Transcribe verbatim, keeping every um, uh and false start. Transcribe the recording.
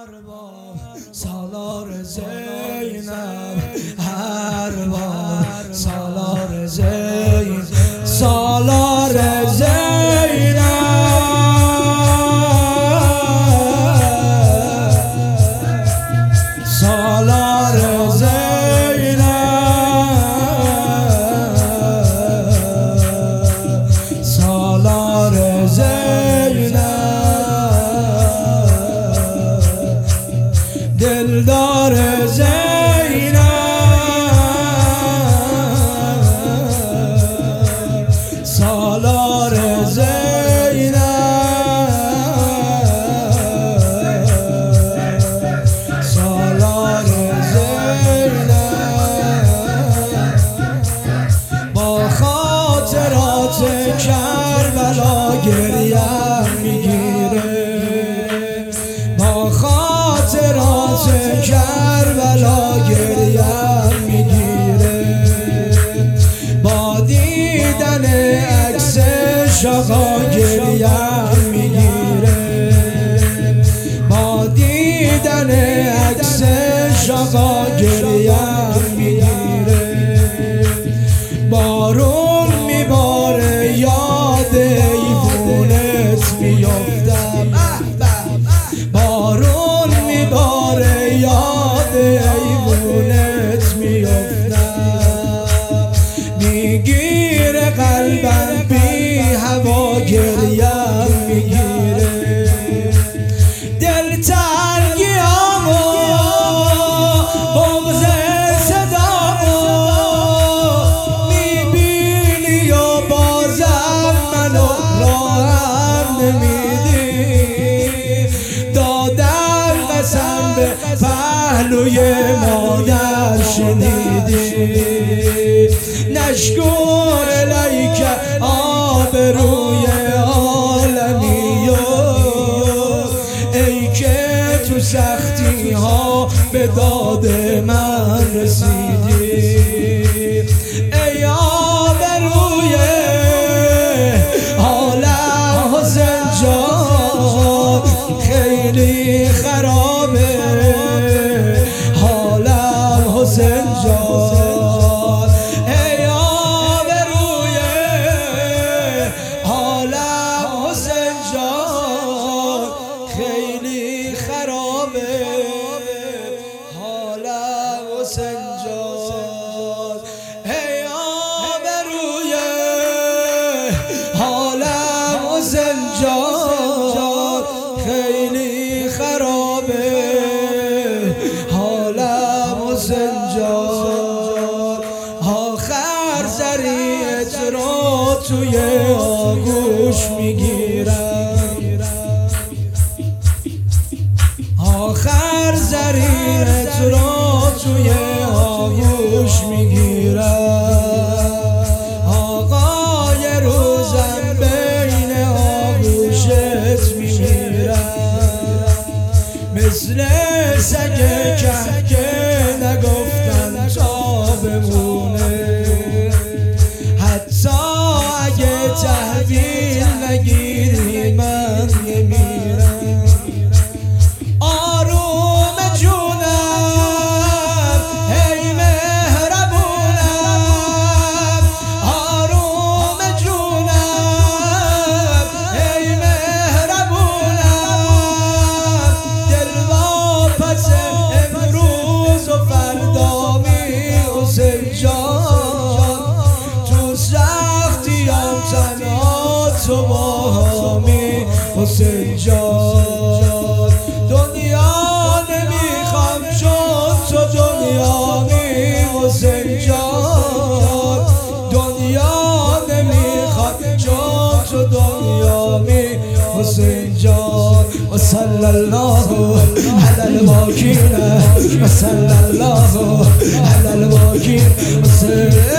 سالار زینب هر بار سالار زینب سالار زینب سالار زینب سالار زینب دلدار زینب سالار زینب سالار زینب با خاطرات کربلا گریم میگیره با خاطرات کربلا گریم میگیره با دیدن عکس آقا گریم میگیره با دیدن عکس آقا گریم میگیره بارون میباره یاد ایوونت میافتم بارون میباره یاد ایوونت میافتم میگیره قلبم بی هوا گریم میگیره دل تنگیامو بغض صدامو میبینی و بازم منو راهم نمیدی دادم قسم به پهلوی مادر شنیدی نشکر الیک آبروی عالمی ای که تو سختی ها به داد من رسیدی ای آبروی عالم حسین جان خیلی خرابه حالم حسین جان ای آبروی حالم حسین جان خیلی خرابه حالم حسین جان ای آبروی حالم حسین جان خیلی خرابه حالم حسین جان آخر زریعت رو توی آغوش میگیرم آخر زریعت رو توی آغوش میگیرم آقای روزم بین آغوشت میمیرم مثل سگ که نگفتن تا بمونه حتی اگه تحویل نگیری من نمیرم آروم جونم ای مهربونم آروم جونم ای مهربونم دل واپس امروز و فردا می حسین جان تو سختیام تنها تو باهمی حسین جان دنیا نمیخوام چون تو دنیا می حسین جان دنیا نمیخوام چون تو دنیا می حسین جان و صلی الله علی الواکین و صلی الله علی الواکین